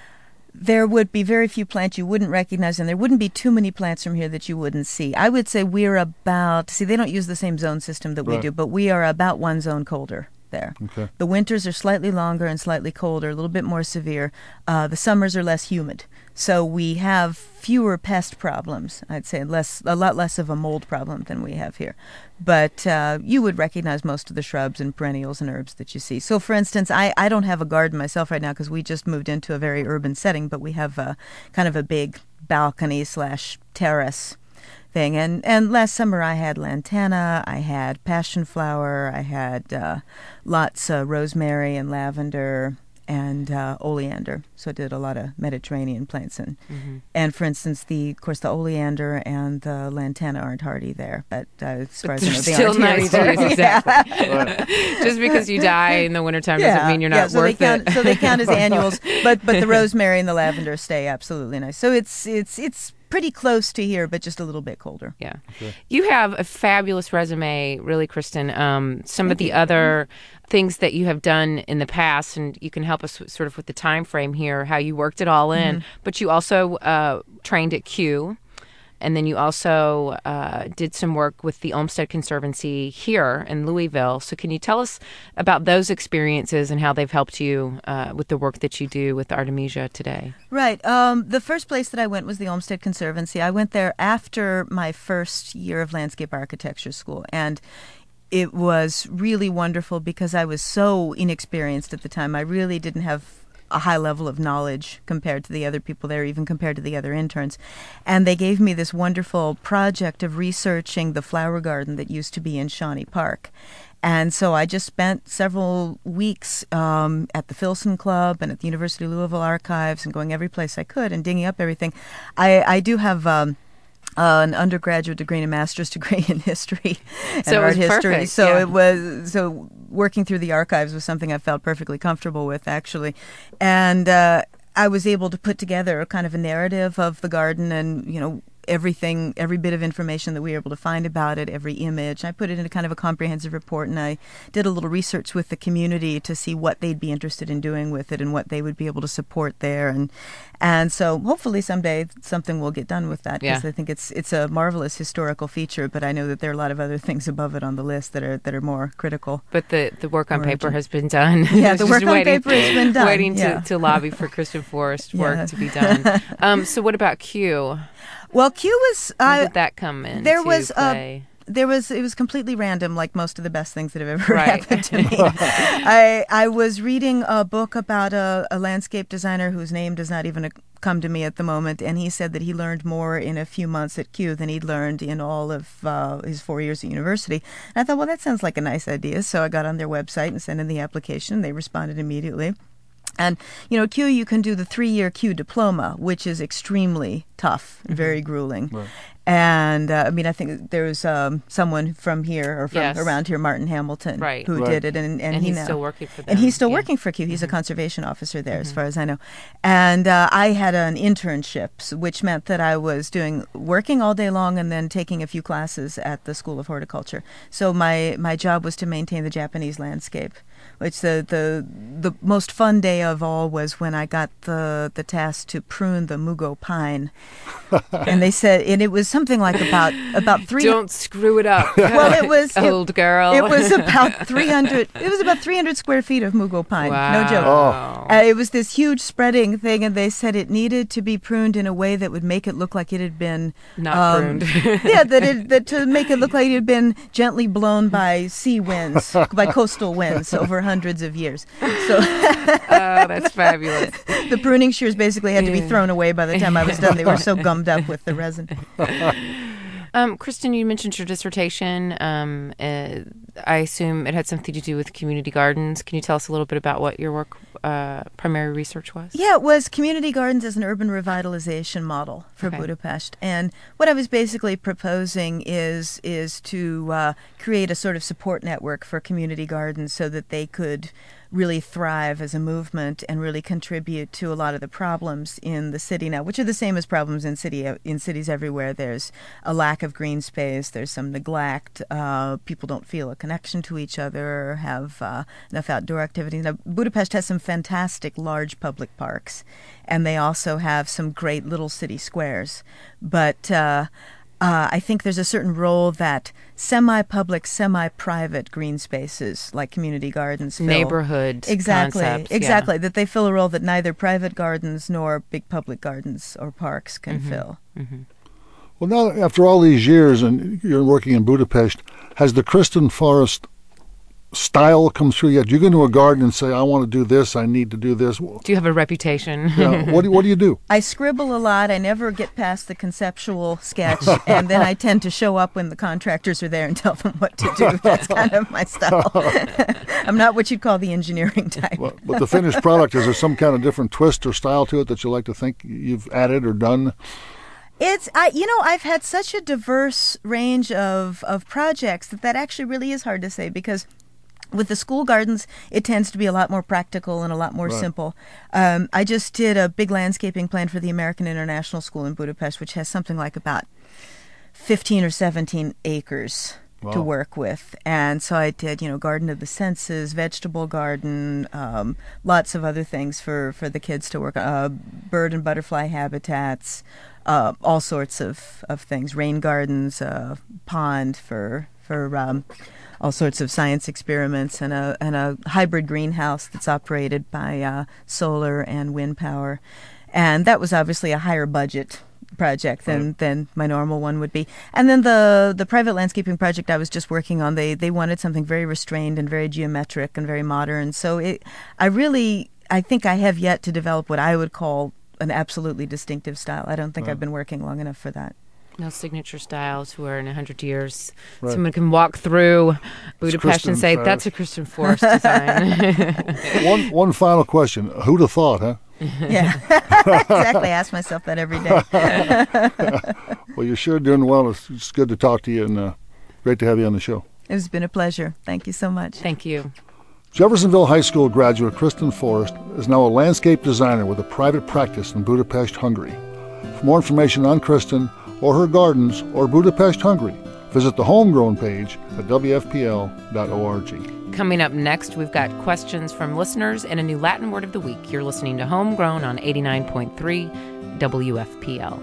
there would be very few plants you wouldn't recognize, and there wouldn't be too many plants from here that you wouldn't see. I would say we're about, see, they don't use the same zone system that we right. do, but we are about one zone colder there. Okay. The winters are slightly longer and slightly colder, a little bit more severe. Uh, the summers are less humid. So we have fewer pest problems, I'd say, less, a lot less of a mold problem than we have here. But uh, you would recognize most of the shrubs and perennials and herbs that you see. So, for instance, I, I don't have a garden myself right now because we just moved into a very urban setting, but we have a, kind of a big balcony slash terrace thing. And, and last summer I had lantana, I had passion flower, I had uh, lots of rosemary and lavender, and uh, oleander. So I did a lot of Mediterranean plants. And, mm-hmm. and for instance, the of course, the oleander and the lantana aren't hardy there. But uh, as far as I know, they still aren't nice here either. to use, exactly. Right. Just because you die in the wintertime yeah. doesn't mean you're not yeah, so worth they count, it. So they count as annuals. But but the rosemary and the lavender stay absolutely nice. So it's it's it's pretty close to here, but just a little bit colder. Yeah. Okay. You have a fabulous resume, really, Kristen. Um, some Thank of the you. other things that you have done in the past, and you can help us sort of with the time frame here, how you worked it all in. Mm-hmm. But you also uh, trained at Kew, and then you also uh, did some work with the Olmsted Conservancy here in Louisville. So can you tell us about those experiences and how they've helped you uh, with the work that you do with Artemisia today? Right. Um, the first place that I went was the Olmsted Conservancy. I went there after my first year of landscape architecture school, and it was really wonderful because I was so inexperienced at the time. I really didn't have a high level of knowledge compared to the other people there, even compared to the other interns. And they gave me this wonderful project of researching the flower garden that used to be in Shawnee Park. And so I just spent several weeks um, at the Filson Club and at the University of Louisville Archives and going every place I could and digging up everything. I, I do have um, uh, an undergraduate degree and a master's degree in history and so art it was history. Perfect, so yeah. it was so working through the archives was something I felt perfectly comfortable with, actually. And uh, I was able to put together a kind of a narrative of the garden and, you know, everything, every bit of information that we were able to find about it, every image. I put it in a kind of a comprehensive report, and I did a little research with the community to see what they'd be interested in doing with it and what they would be able to support there. And and so hopefully someday something will get done with that, because yeah. I think it's it's a marvelous historical feature, but I know that there are a lot of other things above it on the list that are that are more critical. But the, the work on Origin. paper has been done. Yeah, the Just work on waiting, paper has been done. Waiting yeah. to, to lobby for Kristen Forrest work Yeah. to be done. Um, so what about Kew? Well, Kew was... When Uh, did that come in? there was play? Uh, there was it was completely random, like most of the best things that have ever Right. happened to me. I I was reading a book about a, a landscape designer whose name does not even come to me at the moment, and he said that he learned more in a few months at Kew than he'd learned in all of uh, his four years at university. And I thought, well, that sounds like a nice idea. So I got on their website and sent in the application. They responded immediately. And, you know, Kew, you can do the three-year Kew diploma, which is extremely tough and very grueling. Right. And uh, I mean, I think there was um, someone from here or from Yes. around here, Martin Hamilton, Right. who Right. did it, and and, And he he's now, still working for them. and he's still Yeah. working for Q. He's a conservation officer there, as far as I know. And uh, I had an internship, s- which meant that I was doing working all day long and then taking a few classes at the School of Horticulture. So my my job was to maintain the Japanese landscape. Which the, the the most fun day of all was when I got the the task to prune the mugo pine, and they said, and it was something like about about three. Don't screw it up. Well, it was it- old girl. It was about three hundred. It was about three hundred square feet of mugo pine. No joke. Wow. Uh, it was this huge spreading thing, and they said it needed to be pruned in a way that would make it look like it had been Not um, pruned. yeah, that it that to make it look like it had been gently blown by sea winds, by coastal winds over hundreds of years. So Oh, that's fabulous. the pruning shears basically had to be Yeah. thrown away by the time I was done. They were so gummed up with the resin. Um, Kristen, you mentioned your dissertation. Um, uh, I assume it had something to do with community gardens. Can you tell us a little bit about what your work, uh, primary research was? Yeah, it was community gardens as an urban revitalization model for Okay. Budapest. And what I was basically proposing is is to uh, create a sort of support network for community gardens so that they could really thrive as a movement and really contribute to a lot of the problems in the city now, which are the same as problems in city in cities everywhere. There's a lack of green space. There's some neglect. Uh, people don't feel a connection to each other or have uh, enough outdoor activities. Now, Budapest has some fantastic large public parks, and they also have some great little city squares. But uh, uh, I think there's a certain role that semi-public, semi-private green spaces like community gardens fill. Neighborhood Exactly, concepts, yeah. exactly. That they fill a role that neither private gardens nor big public gardens or parks can fill. Well, now, after all these years and you're working in Budapest, has the Kristen Forest style come through yet? You go into a garden and say, I want to do this, I need to do this. Do you have a reputation? Yeah, what, do, what do you do? I scribble a lot. I never get past the conceptual sketch, and then I tend to show up when the contractors are there and tell them what to do. That's kind of my style. I'm not what you'd call the engineering type. But, but the finished product, is there some kind of different twist or style to it that you like to think you've added or done? It's I you know I've had such a diverse range of of projects that that actually really is hard to say, because with the school gardens, it tends to be a lot more practical and a lot more Right. simple. Um, I just did a big landscaping plan for the American International School in Budapest, which has something like about fifteen or seventeen acres to Wow. work with. And so I did, you know, garden of the senses, vegetable garden, um, lots of other things for, for the kids to work on, uh, bird and butterfly habitats, uh, all sorts of, of things, rain gardens, uh, pond for, for um, all sorts of science experiments, and a, and a hybrid greenhouse that's operated by uh, solar and wind power. And that was obviously a higher budget project than, Right. than my normal one would be. And then the the private landscaping project I was just working on, they they wanted something very restrained and very geometric and very modern. So it I really I think I have yet to develop what I would call an absolutely distinctive style. I don't think Right. I've been working long enough for that. No signature styles where in a hundred years Right. someone can walk through Budapest Kristen and say, Forest. that's a Kristen Forest design. One one final question. Who'd have thought, huh? Yeah. Exactly. I ask myself that every day. Well, you're sure doing well. It's, it's good to talk to you, and uh, great to have you on the show. It's been a pleasure. Thank you so much. Thank you. Jeffersonville High School graduate Kristen Forest is now a landscape designer with a private practice in Budapest, Hungary. For more information on Kristen or her gardens or Budapest, Hungary, visit the Homegrown page at w f p l dot org. Coming up next, we've got questions from listeners and a new Latin word of the week. You're listening to Homegrown on eighty-nine point three W F P L.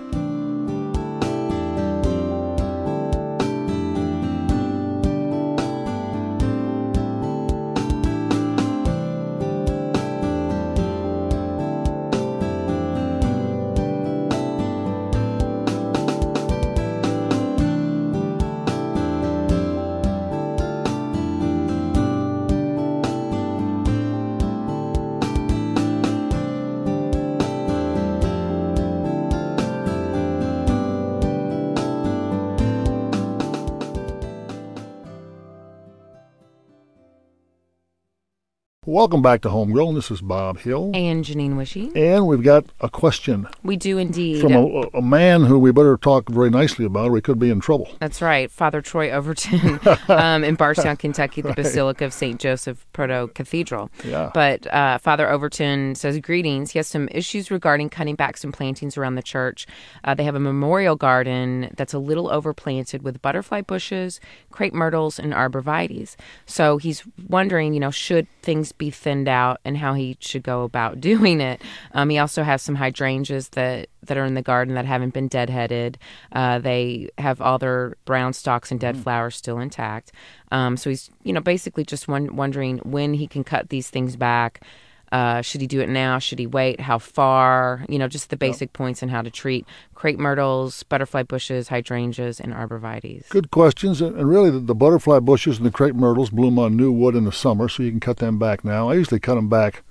Welcome back to Homegrown. This is Bob Hill. And Janine Wishy. And we've got a question. We do indeed. From a, a man who we better talk very nicely about or we could be in trouble. That's right. Father Troy Overton um, in Bardstown, Kentucky, the Right. Basilica of Saint Joseph Proto-Cathedral. Yeah. But uh, Father Overton says, greetings. He has some issues regarding cutting back some plantings around the church. Uh, they have a memorial garden that's a little overplanted with butterfly bushes, crepe myrtles, and arborvitaes. So he's wondering, you know, should things be thinned out and how he should go about doing it. Um, he also has some hydrangeas that, that are in the garden that haven't been deadheaded. Uh, they have all their brown stalks and dead Mm. flowers still intact. Um, so he's, you know, basically just one, wondering when he can cut these things back. Uh, should he do it now? Should he wait? How far? You know, just the basic points on how to treat crepe myrtles, butterfly bushes, hydrangeas, and arborvitaes. Good questions. And really, the, the butterfly bushes and the crepe myrtles bloom on new wood in the summer, so you can cut them back now. I usually cut them back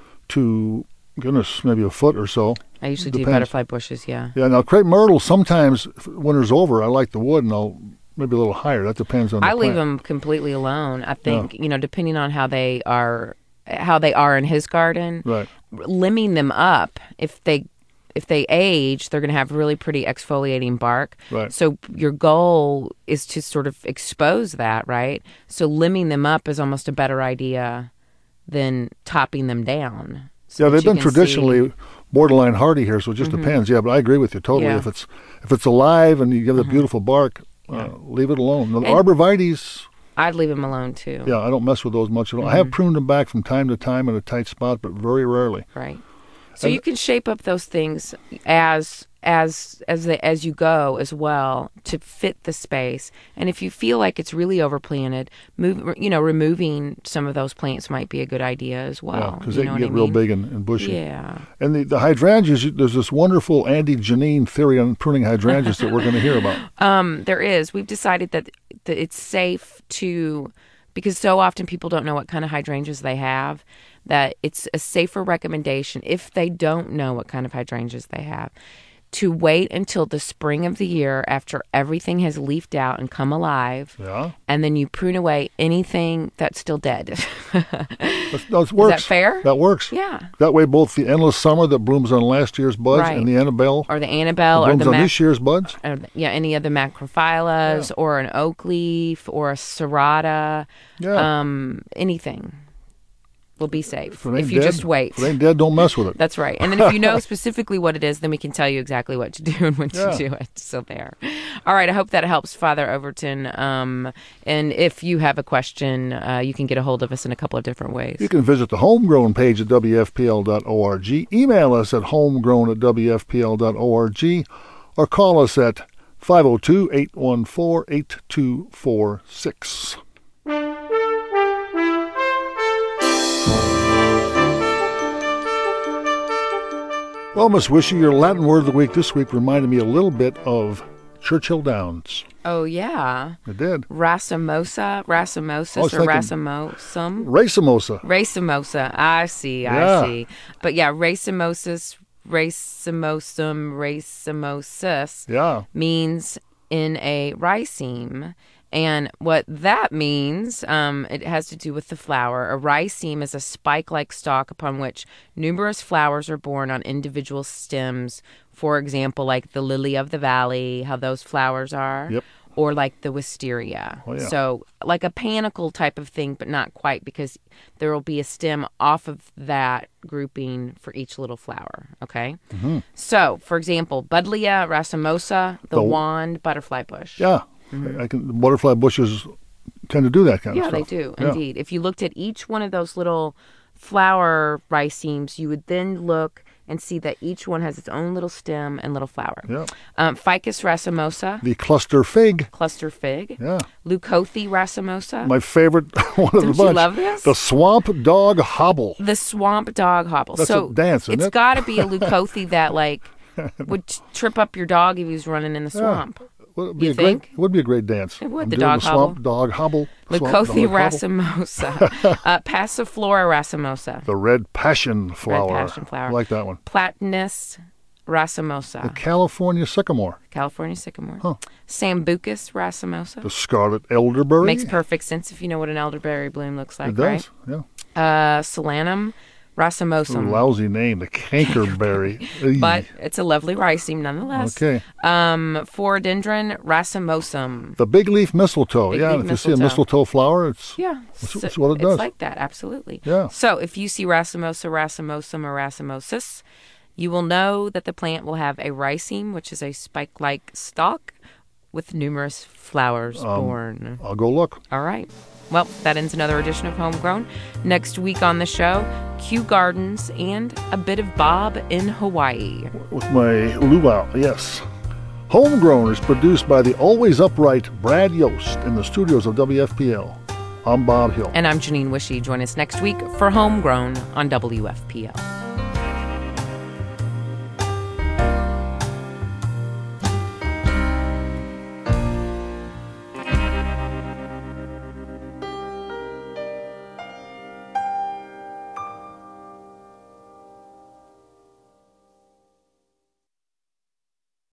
to, goodness, maybe a foot or so. I usually do Depends. butterfly bushes, yeah. Yeah, now crepe myrtles, sometimes if winter's over, I like the wood and I'll maybe a little higher. That depends on the I leave plant. them completely alone. I think, you know, depending on how they are, how they are in his garden, Right. limbing them up, if they if they age, they're going to have really pretty exfoliating bark. Right. So your goal is to sort of expose that, right? So limbing them up is almost a better idea than topping them down. So Yeah, that they've you been can traditionally see- borderline hardy here, so it just Mhm. depends. Yeah, but I agree with you totally. Yeah. If it's if it's alive and you give it Uh-huh. beautiful bark, uh, Yeah. leave it alone. Now, the And- arborvitaes, I'd leave them alone too. yeah, I don't mess with those much at all. I have Mhm. pruned them back from time to time in a tight spot, but very rarely. Right. So And- you can shape up those things as as as the, as you go as well to fit the space. And if you feel like it's really overplanted, move you know removing some of those plants might be a good idea as Yeah, well. because you they know can what get I real mean? big and, and bushy. Yeah. And the, the hydrangeas, you- there's this wonderful Andy Janine theory on pruning hydrangeas that we're going to hear about. Um, there is. We've decided that, that it's safe to, because so often people don't know what kind of hydrangeas they have, that it's a safer recommendation if they don't know what kind of hydrangeas they have, to wait until the spring of the year after everything has leafed out and come alive, Yeah, and then you prune away anything that's still dead. that's, that works. fair? That works. Yeah. That way, both the endless summer that blooms on last year's buds Right. and the Annabelle Or the that Annabelle, or blooms the on Mac- this year's buds. or, yeah, any of the macrophyllus, Yeah. or an oak leaf, or a serrata, Yeah. um, anything will be safe If it ain't if you dead- just wait. If it ain't dead, don't mess with it. That's right. And then if you know specifically what it is, then we can tell you exactly what to do and when Yeah. to do it. So there. All right. I hope that helps, Father Overton. Um, and if you have a question, uh, you can get a hold of us in a couple of different ways. You can visit the Homegrown page at W F P L dot org, email us at homegrown at W F P L dot org, or call us at five oh two, eight one four, eight two four six. Well, Miss Wishy, your Latin word of the week this week reminded me a little bit of Churchill Downs. Oh, yeah. It did. Racemosa, racemosis, I was or thinking- racemosum. Racemosa. Racemosa. I see. Yeah. I see. But yeah, racemosis, racemosum, racemosis Yeah. means in a riceme. And what that means, um, it has to do with the flower. A riceme is a spike-like stalk upon which numerous flowers are borne on individual stems. For example, like the lily of the valley, how those flowers are. Yep. Or like the wisteria. Oh, yeah. So like a panicle type of thing, but not quite, because there will be a stem off of that grouping for each little flower. Okay? Mm-hmm. So, for example, Buddleia racemosa, the, The- wand butterfly bush. Yeah. I can. The butterfly bushes tend to do that kind Yeah, of they stuff. do, Yeah. indeed. If you looked at each one of those little flower ricemes, you would then look and see that each one has its own little stem and little flower. Yeah. Um, Ficus racemosa, The cluster fig. cluster fig. Yeah. Leucothi racemosa. My favorite one of Don't the you bunch. love this? The swamp dog hobble. The swamp dog hobble. That's so a dance, isn't it's it? got to be a leucothi that like would t- trip up your dog if he was running in the Yeah. swamp. Would be You a think? Great, would be a great dance. It would, I'm the doing dog the swamp hobble. dog hobble. swamp Leucothi dog hobble. racemosa. uh, Passiflora racemosa. The red passion flower. passion flower. I like that one. Platanus The racemosa. California sycamore. California sycamore. Huh. Sambucus racemosa. The scarlet elderberry. Makes perfect sense if you know what an elderberry bloom looks like, It does. right? Yeah. Uh, Solanum racemosum. Lousy name, the cankerberry. But it's a lovely riceme nonetheless. Okay. Um, Phorandendron racemosum. The big leaf mistletoe. Big yeah, leaf if you see a mistletoe. mistletoe flower, it's Yeah. That's, so that's what it does. It's like that, absolutely. Yeah. So if you see racemosa, racemosum, or racemosus, you will know that the plant will have a riceme, which is a spike-like stalk with numerous flowers Um, born. I'll go look. All right. Well, that ends another edition of Homegrown. Next week on the show, Kew Gardens and a bit of Bob in Hawaii. With my luau, yes. Homegrown is produced by the always upright Brad Yost in the studios of W F P L. I'm Bob Hill. And I'm Janine Wishy. Join us next week for Homegrown on W F P L.